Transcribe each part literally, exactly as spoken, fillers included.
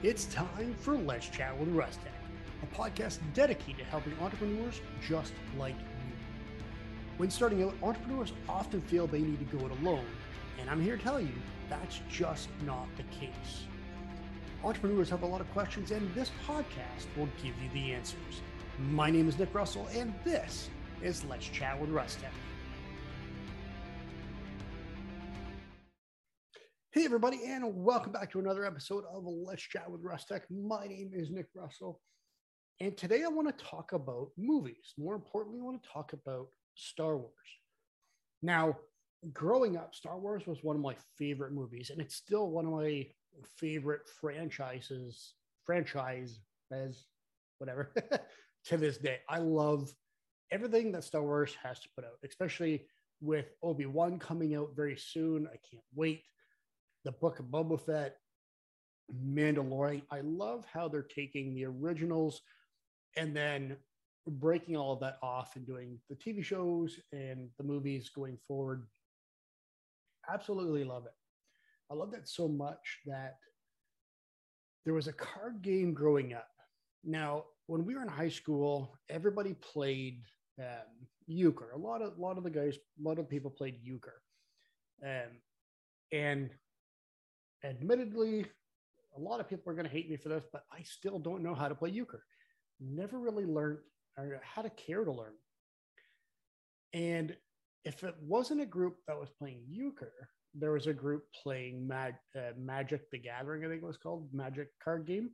It's time for Let's Chat with Rustech, a podcast dedicated to helping entrepreneurs just like you. When starting out, entrepreneurs often feel they need to go it alone, and I'm here to tell you that's just not the case. Entrepreneurs have a lot of questions, and this podcast will give you the answers. My name is Nick Russell, and this is Let's Chat with Rustech. Hey, everybody, and welcome back to another episode of Let's Chat with Rustech. My name is Nick Russell, and today I want to talk about movies. More importantly, I want to talk about Star Wars. Now, growing up, Star Wars was one of my favorite movies, and it's still one of my favorite franchises, franchise as whatever, to this day. I love everything that Star Wars has to put out, especially with Obi-Wan coming out very soon. I can't wait. The Book of Boba Fett, Mandalorian. I love how they're taking the originals and then breaking all of that off and doing the T V shows and the movies going forward. Absolutely love it. I love that so much that there was a card game growing up. Now, when we were in high school, everybody played um, euchre. A lot of a lot of the guys, a lot of people played euchre, um, and admittedly, a lot of people are going to hate me for this, but I still don't know how to play euchre. Never really learned or had a care to learn. And if it wasn't a group that was playing euchre, there was a group playing Mag, uh, Magic the Gathering, I think it was called, Magic card game.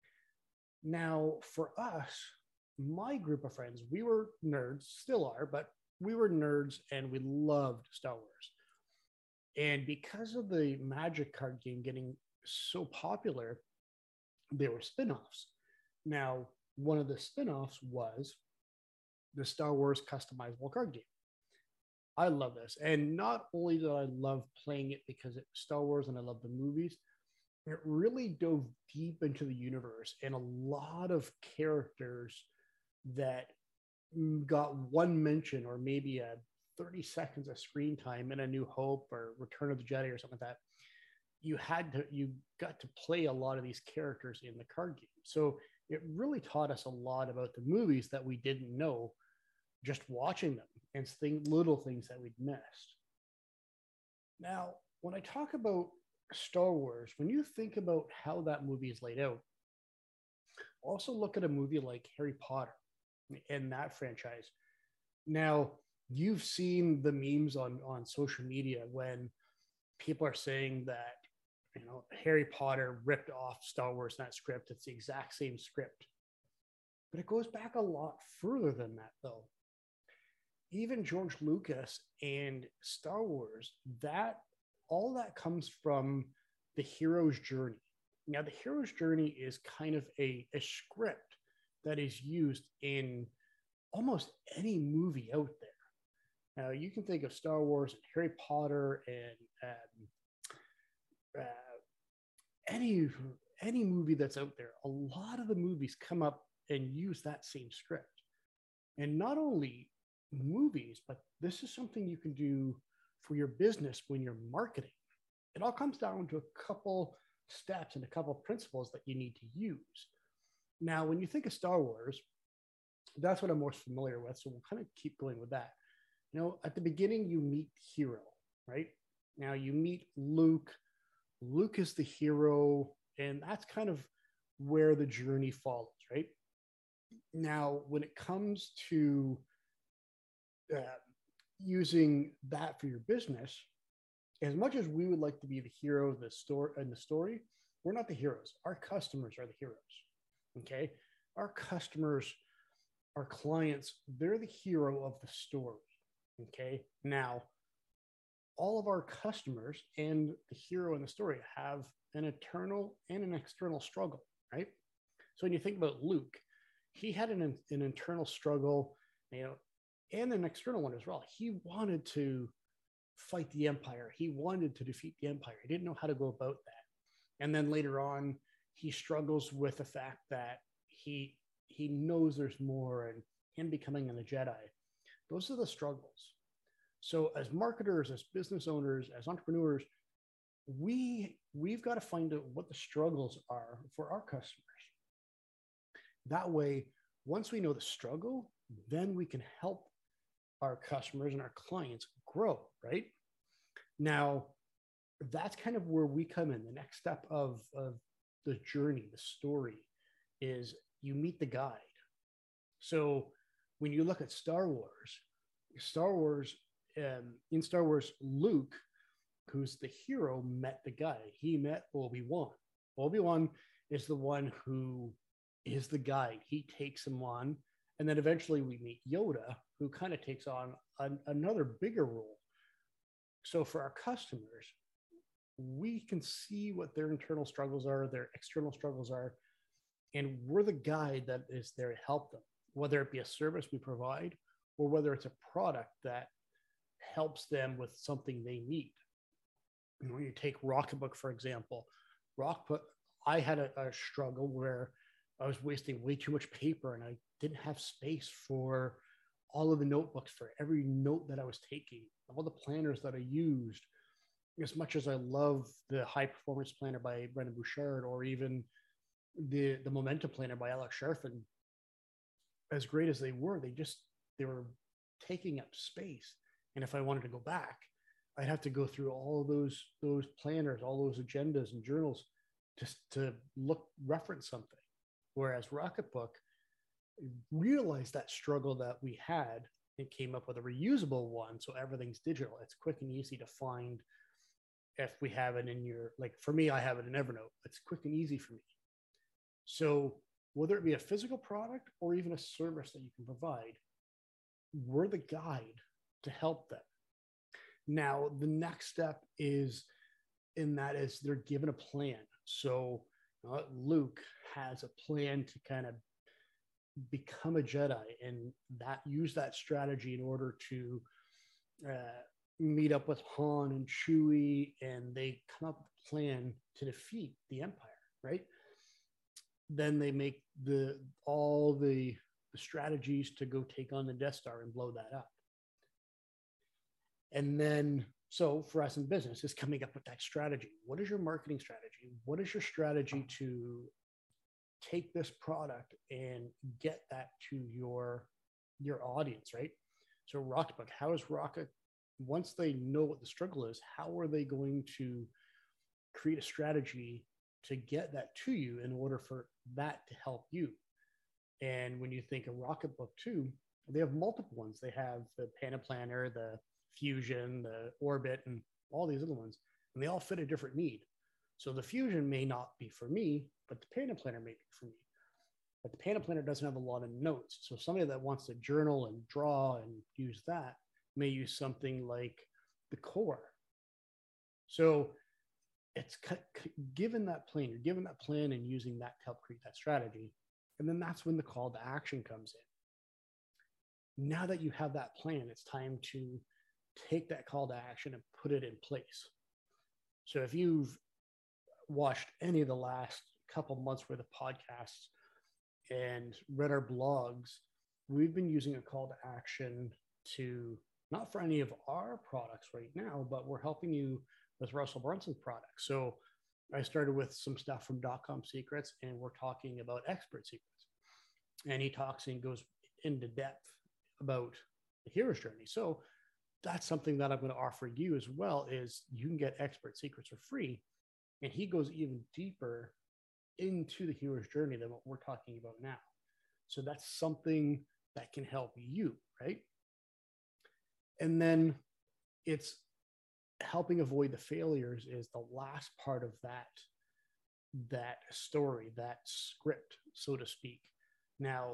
Now, for us, my group of friends, we were nerds, still are, but we were nerds and we loved Star Wars. And because of the Magic card game getting so popular, there were spin-offs. Now, one of the spin-offs was the Star Wars customizable card game. I love this. And not only did I love playing it because it's Star Wars and I love the movies, it really dove deep into the universe and a lot of characters that got one mention or maybe a thirty seconds of screen time in A New Hope or Return of the Jedi or something like that. You had to, you got to play a lot of these characters in the card game. So it really taught us a lot about the movies that we didn't know just watching them and thing, little things that we'd missed. Now, when I talk about Star Wars, when you think about how that movie is laid out, also look at a movie like Harry Potter and that franchise. Now, you've seen the memes on, on social media when people are saying that, you know, Harry Potter ripped off Star Wars in that script. It's the exact same script. But it goes back a lot further than that, though. Even George Lucas and Star Wars, that all that comes from the hero's journey. Now, the hero's journey is kind of a, a script that is used in almost any movie out there. Now, you can think of Star Wars and Harry Potter and um, uh, any any movie that's out there. A lot of the movies come up and use that same script. And not only movies, but this is something you can do for your business when you're marketing. It all comes down to a couple steps and a couple principles that you need to use. Now, when you think of Star Wars, that's what I'm most familiar with. So we'll kind of keep going with that. You know, at the beginning, you meet the hero, right? Now you meet Luke. Luke is the hero, and that's kind of where the journey follows, right? Now, when it comes to uh, using that for your business, as much as we would like to be the hero of the story in the story, we're not the heroes. Our customers are the heroes. Okay, our customers, our clients, they're the hero of the story. Okay, now all of our customers and the hero in the story have an internal and an external struggle, right? So when you think about Luke, he had an, an internal struggle, you know, and an external one as well. He wanted to fight the Empire. He wanted to defeat the Empire. He didn't know how to go about that. And then later on, he struggles with the fact that he he knows there's more, and him becoming a Jedi. Those are the struggles. So as marketers, as business owners, as entrepreneurs, we we've got to find out what the struggles are for our customers. That way, once we know the struggle, then we can help our customers and our clients grow, right? Now, that's kind of where we come in. The next step of, of the journey, the story, is you meet the guide. So when you look at Star Wars, Star Wars, um, in Star Wars, Luke, who's the hero, met the guide. He met Obi-Wan. Obi-Wan is the one who is the guide. He takes him on. And then eventually we meet Yoda, who kind of takes on an, another bigger role. So for our customers, we can see what their internal struggles are, their external struggles are, and we're the guide that is there to help them, whether it be a service we provide or whether it's a product that helps them with something they need. And when you take Rocketbook, for example, Rocketbook, I had a, a struggle where I was wasting way too much paper and I didn't have space for all of the notebooks for every note that I was taking, all the planners that I used. As much as I love the High Performance Planner by Brendon Burchard or even the, the Momentum Planner by Alex Sharfin, as great as they were, they just, they were taking up space. And if I wanted to go back, I'd have to go through all those, those planners, all those agendas and journals just to look, reference something. Whereas Rocketbook realized that struggle that we had and came up with a reusable one. So everything's digital. It's quick and easy to find. If we have it in your, like for me, I have it in Evernote. It's quick and easy for me. So whether it be a physical product or even a service that you can provide, we're the guide to help them. Now, the next step is in that is they're given a plan. So uh, Luke has a plan to kind of become a Jedi and that use that strategy in order to uh, meet up with Han and Chewie, and they come up with a plan to defeat the Empire, right? Then they make the all the, the strategies to go take on the Death Star and blow that up. And then, so for us in business, is coming up with that strategy. What is your marketing strategy? What is your strategy to take this product and get that to your, your audience, right? So Rocketbook, how is Rocket, once they know what the struggle is, how are they going to create a strategy to get that to you in order for that to help you? And when you think of Rocketbook too, they have multiple ones. They have the Panda Planner, the Fusion, the Orbit, and all these other ones, and they all fit a different need. So the Fusion may not be for me, but the Panda Planner may be for me. But the Panda Planner doesn't have a lot of notes. So somebody that wants to journal and draw and use that may use something like the Core. So it's given that plan, you're given that plan and using that to help create that strategy. And then that's when the call to action comes in. Now that you have that plan, it's time to take that call to action and put it in place. So if you've watched any of the last couple months worth of podcasts and read our blogs, we've been using a call to action to, not for any of our products right now, but we're helping you with Russell Brunson's products. So I started with some stuff from Dotcom Secrets, and we're talking about Expert Secrets. And he talks and goes into depth about the hero's journey. So that's something that I'm going to offer you as well, is you can get Expert Secrets for free. And he goes even deeper into the hero's journey than what we're talking about now. So that's something that can help you, right? And then it's helping avoid the failures is the last part of that, that story, that script, so to speak. Now,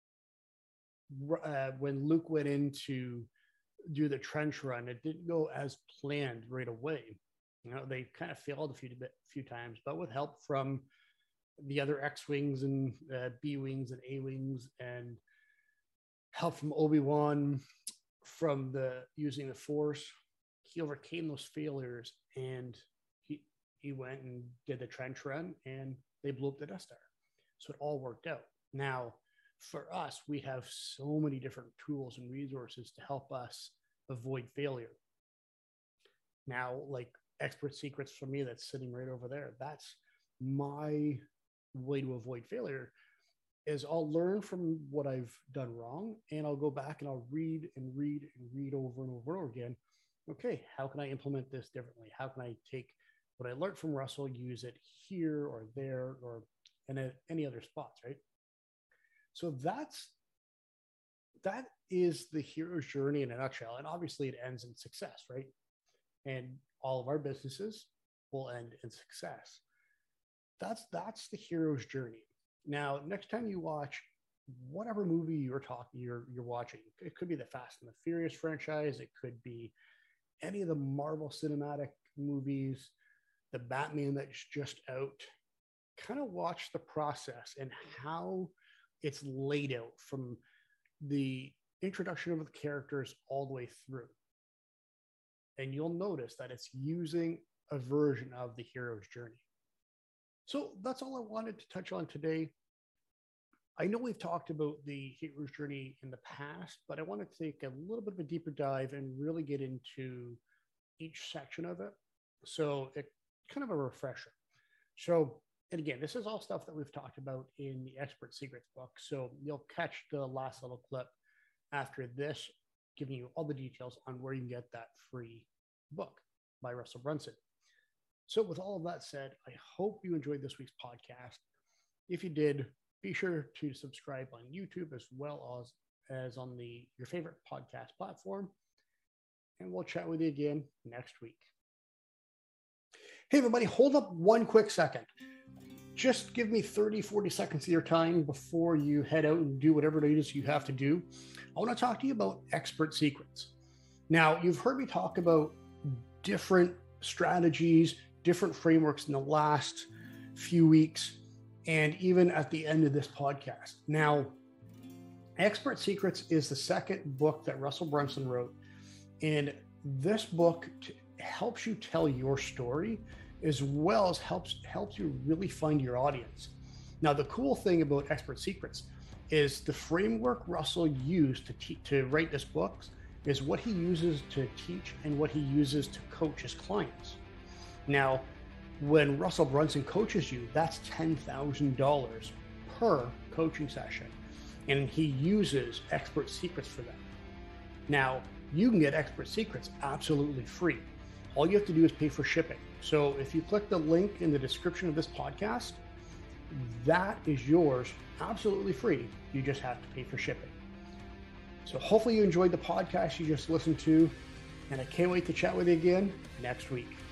uh, when Luke went in to do the trench run, it didn't go as planned right away. You know, they kind of failed a few, a few times, but with help from the other X-Wings and uh, B-Wings and A-Wings and help from Obi-Wan from the using the Force, he overcame those failures and he he went and did the trench run and they blew up the Death Star. So it all worked out. Now, for us, we have so many different tools and resources to help us avoid failure. Now, like Expert Secrets for me that's sitting right over there. That's my way to avoid failure is I'll learn from what I've done wrong, and I'll go back and I'll read and read and read over and over and over again. Okay, how can I implement this differently? How can I take what I learned from Russell, use it here or there or in any other spots, right? So that's that is the hero's journey in a nutshell. And obviously it ends in success, right? And all of our businesses will end in success. That's that's the hero's journey. Now, next time you watch whatever movie you're talking, you're you're watching, it could be the Fast and the Furious franchise, it could be any of the Marvel cinematic movies, the Batman that's just out. Kind of watch the process and how it's laid out from the introduction of the characters all the way through. And you'll notice that it's using a version of the hero's journey. So that's all I wanted to touch on today. I know we've talked about the hero's journey in the past, but I want to take a little bit of a deeper dive and really get into each section of it. So it kind of a refresher. So, and again, this is all stuff that we've talked about in the Expert Secrets book. So you'll catch the last little clip after this, giving you all the details on where you can get that free book by Russell Brunson. So with all of that said, I hope you enjoyed this week's podcast. If you did, be sure to subscribe on YouTube as well as, as on the your favorite podcast platform. And we'll chat with you again next week. Hey, everybody, hold up one quick second. Just give me thirty, forty seconds of your time before you head out and do whatever it is you have to do. I want to talk to you about Expert Secrets. Now, you've heard me talk about different strategies, different frameworks in the last few weeks, and even at the end of this podcast. Now, Expert Secrets is the second book that Russell Brunson wrote. And this book t- helps you tell your story as well as helps helps you really find your audience. Now, the cool thing about Expert Secrets is the framework Russell used to te- to write this book is what he uses to teach and what he uses to coach his clients. Now, when Russell Brunson coaches you, that's ten thousand dollars per coaching session. And he uses Expert Secrets for that. Now, you can get Expert Secrets absolutely free. All you have to do is pay for shipping. So if you click the link in the description of this podcast, that is yours absolutely free. You just have to pay for shipping. So hopefully you enjoyed the podcast you just listened to, and I can't wait to chat with you again next week.